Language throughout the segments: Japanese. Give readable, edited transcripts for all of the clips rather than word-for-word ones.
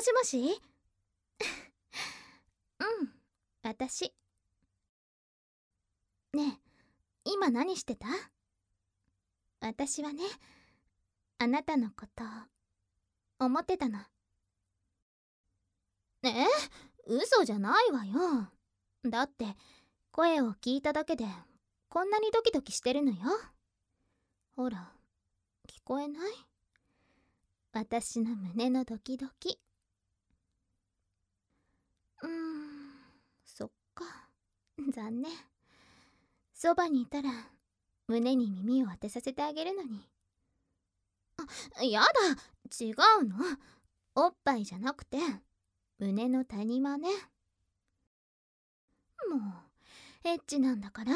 しもし。うん、私。ねえ、今何してた？私はね、あなたのこと思ってたの。嘘じゃないわよ。だって声を聞いただけでこんなにドキドキしてるのよ。ほら、聞こえない？私の胸のドキドキ。そっか。残念。そばにいたら胸に耳を当てさせてあげるのに。やだ、違うの。おっぱいじゃなくて胸の谷間ね。もうエッチなんだから。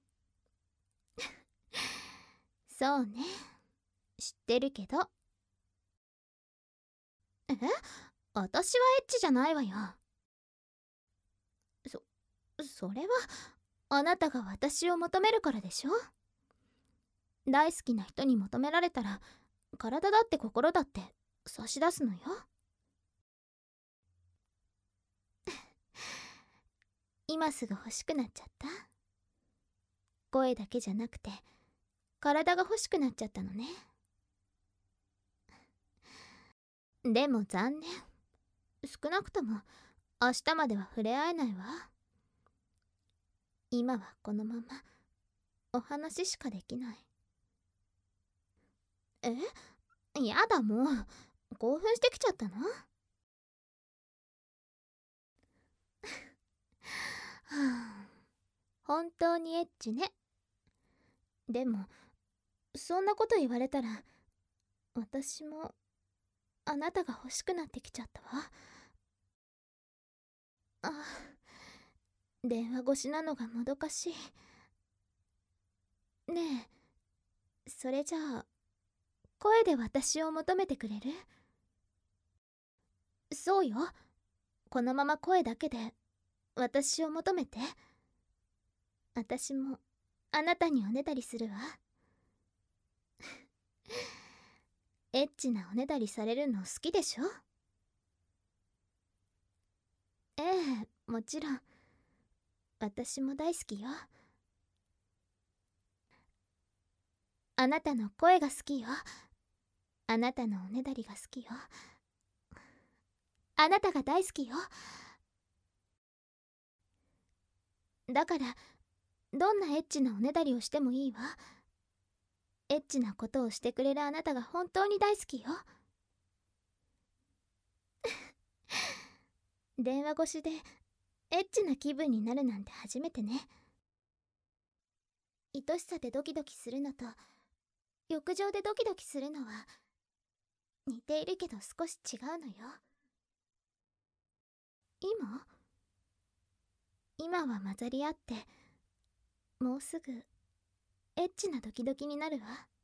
そうね、知ってるけど。私はエッチじゃないわよ。それはあなたが私を求めるからでしょ。大好きな人に求められたら体だって心だって差し出すのよ。今すぐ欲しくなっちゃった？声だけじゃなくて体が欲しくなっちゃったのね。でも残念。少なくとも明日までは触れ合えないわ。今はこのままお話しかできない。やだ、もう興奮してきちゃったの？はあ、本当にエッチね。でもそんなこと言われたら私もあなたが欲しくなってきちゃったわ。あ、電話越しなのがもどかしい。ねえ、それじゃあ声で私を求めてくれる？そうよ、このまま声だけで私を求めて。私もあなたにおねだりするわ。エッチなおねだりされるの好きでしょ？ええ、もちろん。私も大好きよ。あなたの声が好きよ。あなたのおねだりが好きよ。あなたが大好きよ。だからどんなエッチなおねだりをしてもいいわ。エッチなことをしてくれるあなたが本当に大好きよ。電話越しでエッチな気分になるなんて初めてね。愛しさでドキドキするのと浴場でドキドキするのは似ているけど少し違うのよ。今は混ざり合ってもうすぐエッチなドキドキになるわ。